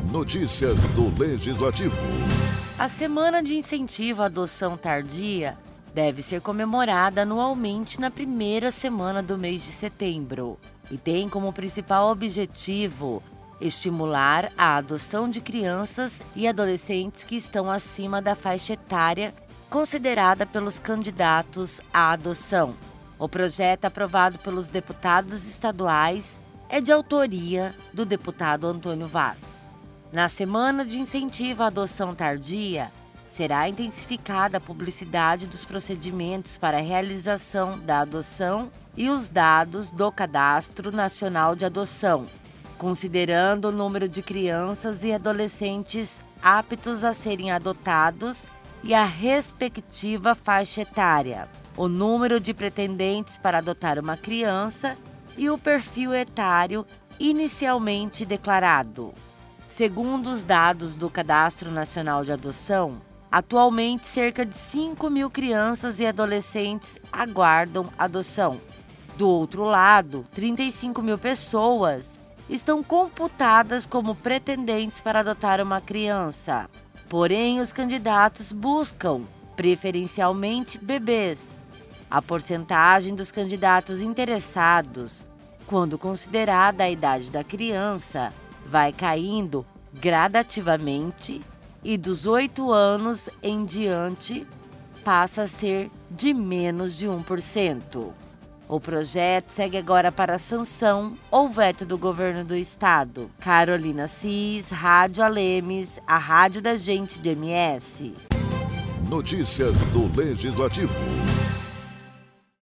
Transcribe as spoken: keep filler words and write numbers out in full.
Notícias do Legislativo. A Semana de Incentivo à Adoção Tardia deve ser comemorada anualmente na primeira semana do mês de setembro e tem como principal objetivo estimular a adoção de crianças e adolescentes que estão acima da faixa etária considerada pelos candidatos à adoção. O projeto, aprovado pelos deputados estaduais, é de autoria do deputado Antônio Vaz. Na Semana de Incentivo à Adoção Tardia, será intensificada a publicidade dos procedimentos para a realização da adoção e os dados do Cadastro Nacional de Adoção, considerando o número de crianças e adolescentes aptos a serem adotados e a respectiva faixa etária, o número de pretendentes para adotar uma criança e o perfil etário inicialmente declarado. Segundo os dados do Cadastro Nacional de Adoção, atualmente cerca de cinco mil crianças e adolescentes aguardam adoção. Do outro lado, trinta e cinco mil pessoas estão computadas como pretendentes para adotar uma criança. Porém, os candidatos buscam, preferencialmente, bebês. A porcentagem dos candidatos interessados, quando considerada a idade da criança, vai caindo gradativamente e dos oito anos em diante passa a ser de menos de um por cento. O projeto segue agora para a sanção ou veto do governo do estado. Carolina Cis, Rádio Alemes, a rádio da gente de M S. Notícias do Legislativo.